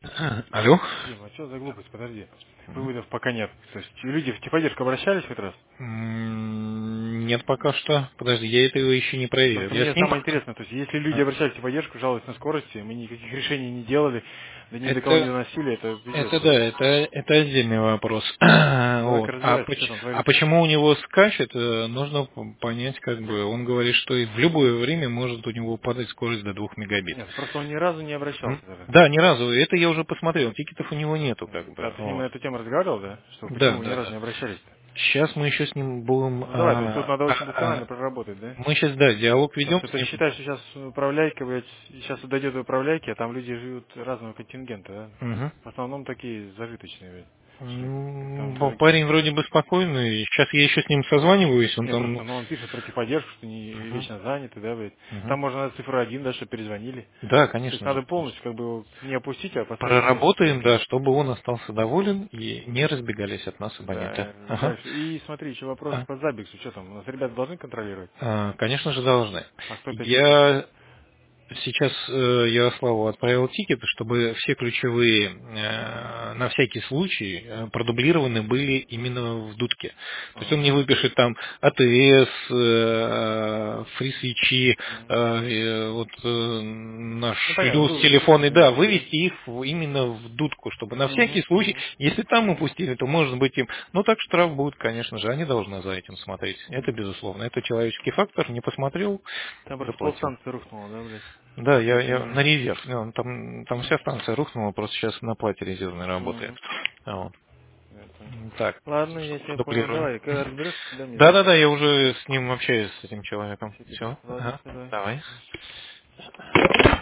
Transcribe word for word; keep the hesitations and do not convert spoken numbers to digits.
Алло? Дим, а что за глупость? Подожди. Выводов пока нет. То есть люди в техподдержку обращались хоть раз? М, Нет пока что. Подожди, я этого еще не проверил. Просто Я мне с ним... самое интересное, то есть если люди А, обращались в техподдержку, жаловались на скорости, мы никаких решений не делали, да ни до кого не Это, доносили, это пиздец. это да, это, это отдельный вопрос. Давай-ка Вот. А, разбирайся, что поч- там а творится. почему у него скачет, э, нужно п- понять, как бы, он говорит, что и в любое время может у него падать скорость до двух мегабит. Нет, просто он ни разу не М? обращался даже. Да, ни разу. Это я уже посмотрел. Тикетов у него нету, как М, А бы. ты с ним на Вот. эту тему разговаривал, да? Что почему Да, вы ни да, разу не да. обращались-то? Сейчас мы еще с ним будем... Ну давай, то есть тут а, надо а, очень досконально а, проработать, да? мы сейчас, да, диалог ведем Просто с ты ним. считай, что сейчас управляйка, блядь, сейчас дойдет до управляйки, а там люди живут разного контингента, да? Мгм. В основном такие зажиточные, блядь. Что как М, там бо- дорогие. Парень вроде бы спокойный. Сейчас я еще с ним созваниваюсь, он Не, там... просто, ну, он пишет про техподдержку, что не Мгм. вечно заняты, да, блядь. Мгм. Там можно на цифру один, да, что перезвонили. Да, То есть конечно же. надо полностью, как бы, его не опустить, а поставить на место, Проработаем, скажем да, так. чтобы он остался доволен и не разбегались от нас абоненты. Да, Ага. дальше. И смотри, еще вопрос А, по Забиксу. Что там, у нас ребята должны контролировать? а, Конечно же, должны. А кто опять пишет? Я сейчас э, Ярославу отправил тикет, чтобы все ключевые э, на всякий случай э, продублированы были именно в дудке. То есть он Ага. не выпишет там АТС, э, фри-свечи, э, Мгм. э, вот э, наш Ну, понятно, люз вы- телефонный, да, вывести, да? вывести их в- именно в дудку, чтобы на всякий Угу, случай, угу, если там упустили, то может быть им, ну так штраф будет, конечно же, они должны за этим смотреть. Это угу. безусловно. Это человеческий фактор, не посмотрел, Там просто заплатил. полстанции рухнуло, да, блядь? Да, я, Из-за я него. на резерв. Ну, Там, там вся станция рухнула, просто сейчас на плате резервной работает. Угу. Вот. Я понял. М, Так, Ладно, я тебя понял. дублируем. Давай, когда разберешься, дай мне знать. Да-да-да, я уже с ним общаюсь, с этим человеком. Супер. Все, Ладно, ага, все, давай. давай.